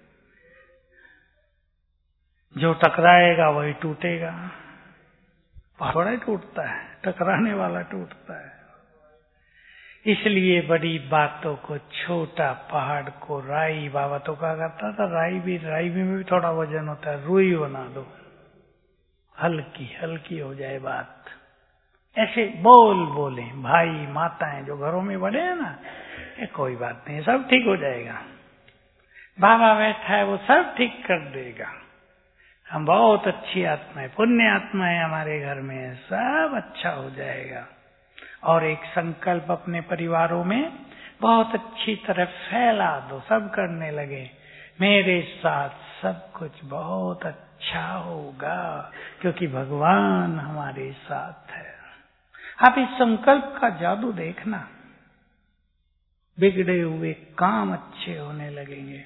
Speaker 1: जो टकराएगा वही टूटेगा। पहाड़ ही टूटता है, टकराने वाला टूटता है। इसलिए बड़ी बातों को छोटा, पहाड़ को राई। बाबा तो कहा करता था, राई भी राई में भी थोड़ा वजन होता है, रुई बना दो, हल्की हल्की हो जाए बात। ऐसे बोल बोले। भाई माताएं जो घरों में बड़े हैं ना, ये कोई बात नहीं, सब ठीक हो जाएगा, बाबा बैठा है वो सब ठीक कर देगा, हम बहुत अच्छी आत्माएं, पुण्य आत्माएं हमारे घर में, सब अच्छा हो जाएगा। और एक संकल्प अपने परिवारों में बहुत अच्छी तरह फैला दो, सब करने लगे, मेरे साथ सब कुछ बहुत अच्छा होगा क्योंकि भगवान हमारे साथ है। आप इस संकल्प का जादू देखना, बिगड़े हुए काम अच्छे होने लगेंगे,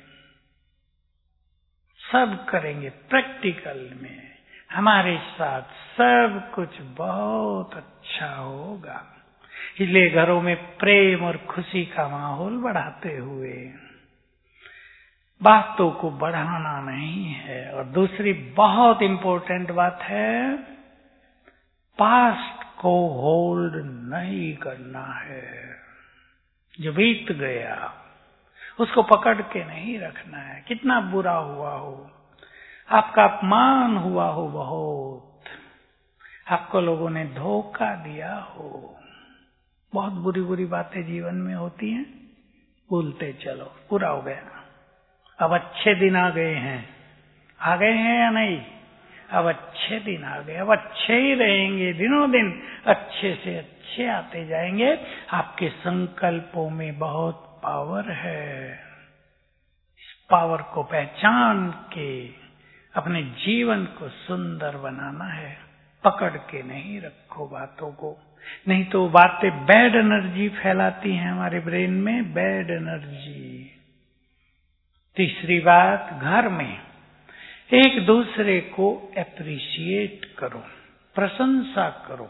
Speaker 1: सब करेंगे प्रैक्टिकल में, हमारे साथ सब कुछ बहुत अच्छा होगा। इसलिए घरों में प्रेम और खुशी का माहौल बढ़ाते हुए बातों को बढ़ाना नहीं है। और दूसरी बहुत इंपॉर्टेंट बात है, पास्ट को होल्ड नहीं करना है। जो बीत गया उसको पकड़ के नहीं रखना है। कितना बुरा हुआ हो, आपका अपमान हुआ हो, बहुत आपको लोगों ने धोखा दिया हो, बहुत बुरी बुरी बातें जीवन में होती हैं, भूलते चलो, पूरा हो गया। अब अच्छे दिन आ गए हैं, आ गए हैं या नहीं? अब अच्छे दिन आ गए, अब अच्छे ही रहेंगे, दिनों दिन अच्छे से अच्छे आते जाएंगे। आपके संकल्पों में बहुत पावर है। इस पावर को पहचान के अपने जीवन को सुंदर बनाना है। पकड़ के नहीं रखो बातों को, नहीं तो बातें बैड एनर्जी फैलाती हैं हमारे ब्रेन में, बैड एनर्जी। तीसरी बात, घर में एक दूसरे को एप्रिशिएट करो, प्रशंसा करो,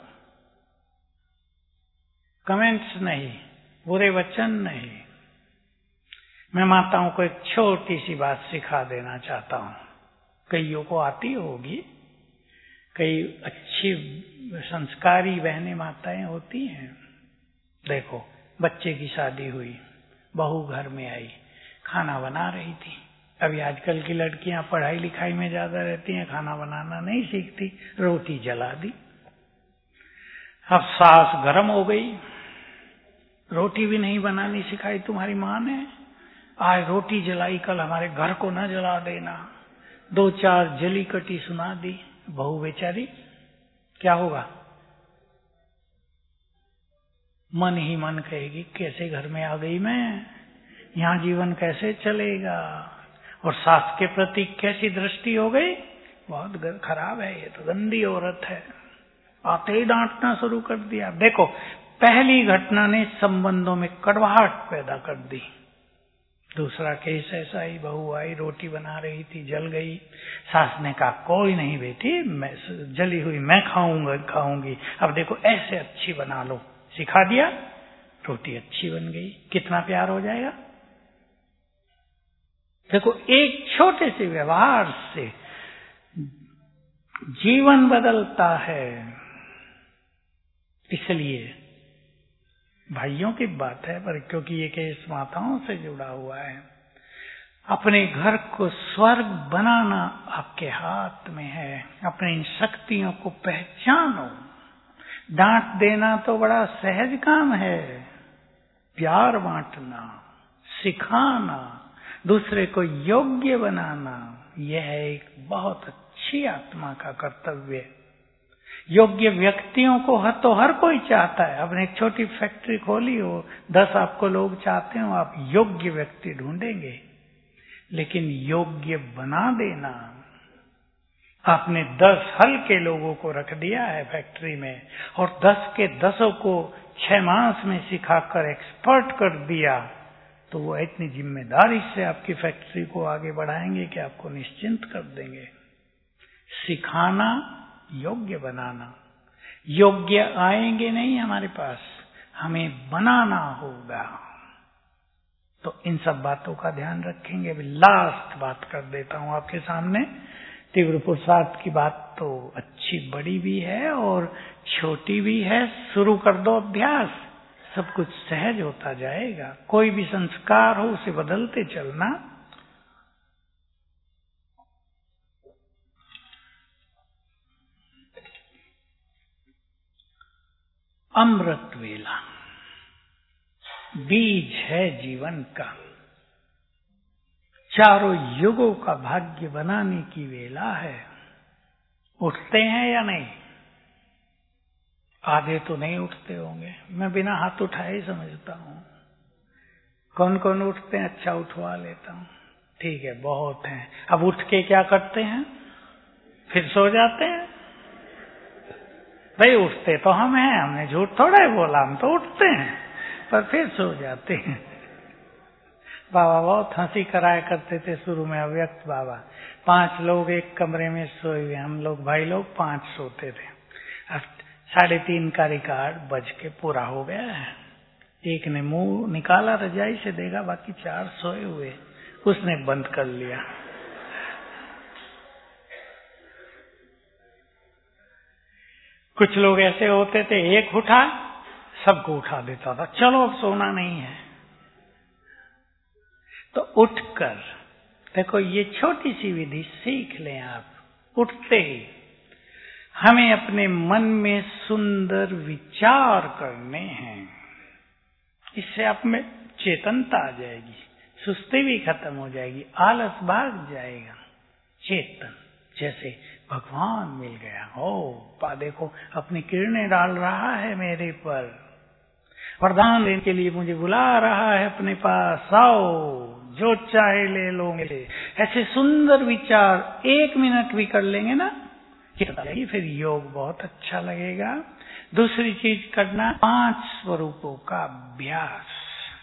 Speaker 1: कमेंट्स नहीं, बुरे वचन नहीं। मैं माताओं को एक छोटी सी बात सिखा देना चाहता हूं, कईयों को आती होगी, कई अच्छी संस्कारी बहनें माताएं होती हैं। देखो, बच्चे की शादी हुई, बहू घर में आई, खाना बना रही थी। अभी आजकल की लड़कियां पढ़ाई लिखाई में ज्यादा रहती हैं, खाना बनाना नहीं सीखती, रोटी जला दी। अब सास गरम हो गई, रोटी भी नहीं बनानी सिखाई तुम्हारी माँ ने, आज रोटी जलाई, कल हमारे घर को न जला देना। दो चार जली कटी सुना दी। बहू बेचारी क्या होगा? मन ही मन कहेगी, कैसे घर में आ गई मैं, यहाँ जीवन कैसे चलेगा। और सास के प्रति कैसी दृष्टि हो गई, बहुत खराब है, ये तो गंदी औरत है, आते ही डांटना शुरू कर दिया। देखो, पहली घटना ने संबंधों में कड़वाहट पैदा कर दी। दूसरा केस ऐसा ही, बहू आई, रोटी बना रही थी, जल गई। सास ने कहा, कोई नहीं बेटी, मैं जली हुई मैं खाऊंगा खाऊंगी, अब देखो ऐसे अच्छी बना लो, सिखा दिया, रोटी अच्छी बन गई। कितना प्यार हो जाएगा। देखो, एक छोटे से व्यवहार से जीवन बदलता है। इसलिए भाइयों की बात है, पर क्योंकि ये केस माताओं से जुड़ा हुआ है, अपने घर को स्वर्ग बनाना आपके हाथ में है। अपनी इन शक्तियों को पहचानो। डांट देना तो बड़ा सहज काम है, प्यार बांटना, सिखाना, दूसरे को योग्य बनाना, यह एक बहुत अच्छी आत्मा का कर्तव्य। योग्य व्यक्तियों को हर तो हर कोई चाहता है। आपने एक छोटी फैक्ट्री खोली हो, दस आपको लोग चाहते हो, आप योग्य व्यक्ति ढूंढेंगे, लेकिन योग्य बना देना। आपने दस हल्के लोगों को रख दिया है फैक्ट्री में, और दस के दसों को छह मास में सिखाकर एक्सपर्ट कर दिया, तो वो इतनी जिम्मेदारी से आपकी फैक्ट्री को आगे बढ़ाएंगे कि आपको निश्चिंत कर देंगे। सिखाना, योग्य बनाना। योग्य आएंगे नहीं हमारे पास, हमें बनाना होगा। तो इन सब बातों का ध्यान रखेंगे। अभी लास्ट बात कर देता हूं आपके सामने। तीव्र पुरुषार्थ की बात तो अच्छी बड़ी भी है और छोटी भी है। शुरू कर दो अभ्यास, सब कुछ सहज होता जाएगा। कोई भी संस्कार हो उसे बदलते चलना। अमृत वेला, बीज है जीवन का, चारों युगों का भाग्य बनाने की वेला है। उठते हैं या नहीं? आधे तो नहीं उठते होंगे, मैं बिना हाथ उठाए ही समझता हूँ। कौन कौन उठते हैं? अच्छा, उठवा लेता हूँ। ठीक है, बहुत हैं। अब उठ के क्या करते हैं? फिर सो जाते हैं। भाई उठते तो हम हैं, हमने झूठ थोड़ा ही बोला, हम तो उठते हैं पर फिर सो जाते हैं। बाबा बहुत हंसी कराया करते थे शुरू में, अव्यक्त बाबा। पांच लोग एक कमरे में सोए हुए, हम लोग भाई लोग पांच सोते थे। अब साढ़े तीन का रिकॉर्ड बज के पूरा हो गया है। एक ने मुंह निकाला रजाई से, देगा बाकी चार सोए हुए, उसने बंद कर लिया। कुछ लोग ऐसे होते थे, एक उठा सबको उठा देता था, चलो अब सोना नहीं है। तो उठकर देखो, ये छोटी सी विधि सीख लें आप। उठते ही हमें अपने मन में सुंदर विचार करने हैं। इससे आप में चेतनता आ जाएगी, सुस्ती भी खत्म हो जाएगी, आलस भाग जाएगा। चेतन जैसे भगवान मिल गया हो, पा देखो अपनी किरणें डाल रहा है मेरे पर, वरदान लेने के लिए मुझे बुला रहा है अपने पास, आओ जो चाहे ले लोगे। ऐसे सुंदर विचार एक मिनट भी कर लेंगे ना, फिर योग बहुत अच्छा लगेगा। दूसरी चीज करना, पांच स्वरूपों का अभ्यास।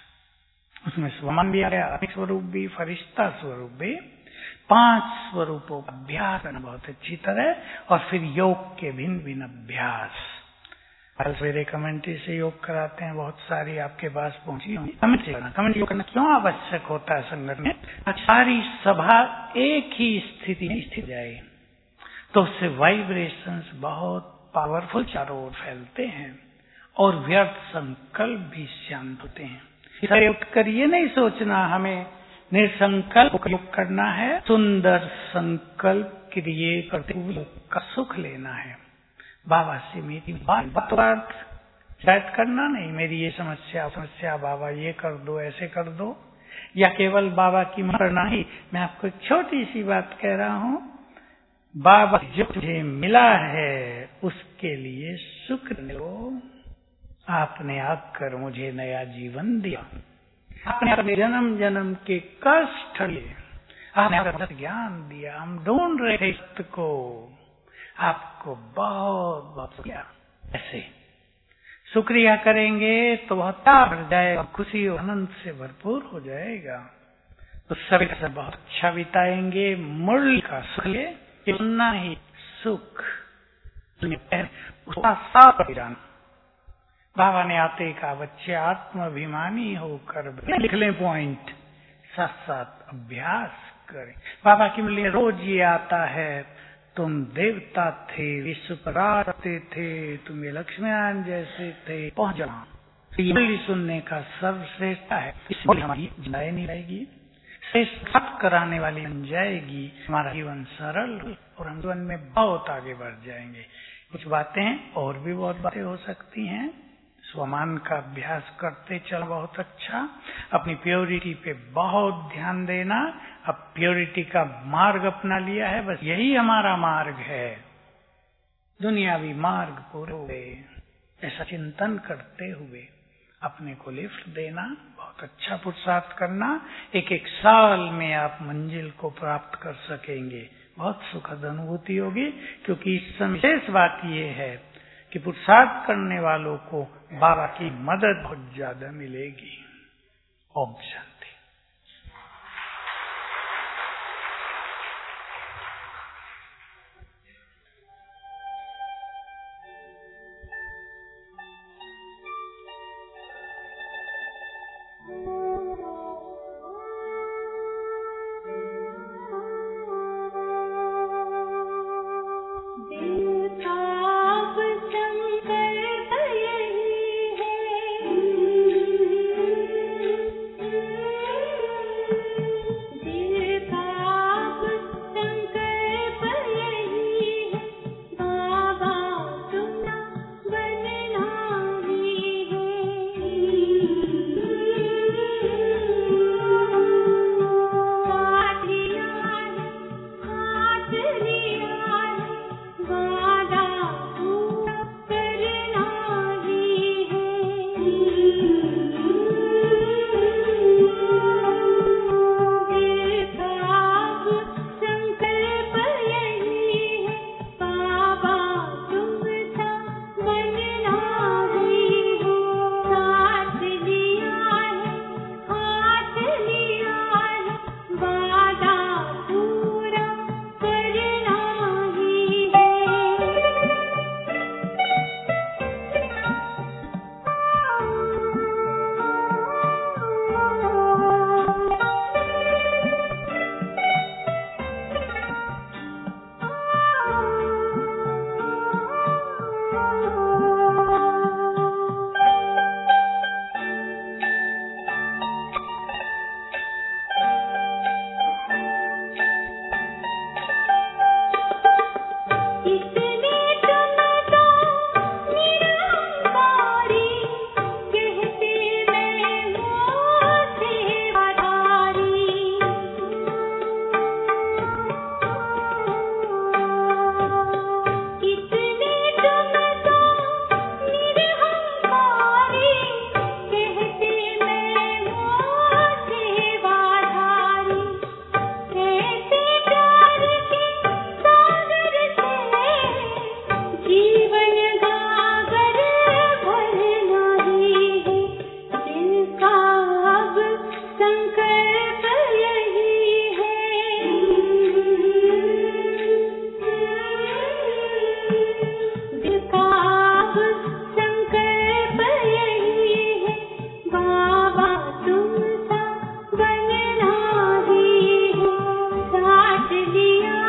Speaker 1: उसमें स्वमान भी आ गया, आत्मिक स्वरूप भी, फरिश्ता स्वरूप भी। पांच स्वरूपों का अभ्यास करना बहुत अच्छी तरह, और फिर योग के भिन्न भिन्न अभ्यास। कल सवेरे कमेंट्री से योग कराते हैं, बहुत सारी आपके पास पहुंची होंगी। कमेंट करना, कमेंट योग करना क्यों आवश्यक होता है संगठन में? सारी सभा एक ही स्थिति में स्थित जाए, तो उससे वाइब्रेशंस बहुत पावरफुल चारों ओर फैलते हैं और व्यर्थ संकल्प भी शांत होते हैं। इसलिए उठकर ये नहीं सोचना हमें निसंकल्प योग करना है, सुंदर संकल्प क्रिए करते हुए का सुख लेना है। बाबा से मेरी बात बात शायद करना नहीं, मेरी ये समस्या समस्या बाबा ये कर दो, ऐसे कर दो, या केवल बाबा की मरना ही। मैं आपको एक छोटी सी बात कह रहा हूँ, बाबा जो मुझे मिला है उसके लिए शुक्र लो। आपने आकर मुझे नया जीवन दिया, आपने अपने जन्म जन्म के कष्ट लिए, आपने अपना ज्ञान दिया, हम ढूंढ रहे थे सत्य को, आपको बहुत बहुत शुक्रिया। ऐसे शुक्रिया करेंगे तो बहुत प्यार बढ़ जाएगा, खुशी और आनंद से भरपूर हो जाएगा। तो सभी सब बहुत अच्छा बिताएंगे। मुरली का सुख ले, इतना ही सुख उसका साथ जाना। बाबा ने आते का बच्चे आत्माभिमानी होकर लिख लें पॉइंट, साथ साथ अभ्यास करें। बाबा की मुरली रोज ये आता है, तुम देवता थे, विश्व पर आते थे, तुम ये लक्ष्मीनारायण जैसे थे, पहुंच जाओ। मुरली सुनने का सर्वश्रेष्ठ है, इसलिए हमारी जिंदगी नहीं रहेगी, श्रेष्ठ कराने वाली बन जाएगी, हमारा जीवन सरल और हम जीवन में बहुत आगे बढ़ जाएंगे। कुछ बातें और भी बहुत बातें हो सकती हैं। स्वमान का अभ्यास करते चल बहुत अच्छा, अपनी प्योरिटी पे बहुत ध्यान देना। अब प्योरिटी का मार्ग अपना लिया है, बस यही हमारा मार्ग है, दुनियावी मार्ग पूरे हुए, ऐसा चिंतन करते हुए अपने को लिफ्ट देना, बहुत अच्छा पुरुषार्थ करना। एक एक साल में आप मंजिल को प्राप्त कर सकेंगे, बहुत सुखद अनुभूति होगी। क्योंकि इस समय विशेष बात यह है कि पुरुषार्थ करने वालों को बाबा की मदद बहुत ज्यादा मिलेगी। ओम शांति।
Speaker 2: Thank you. लिया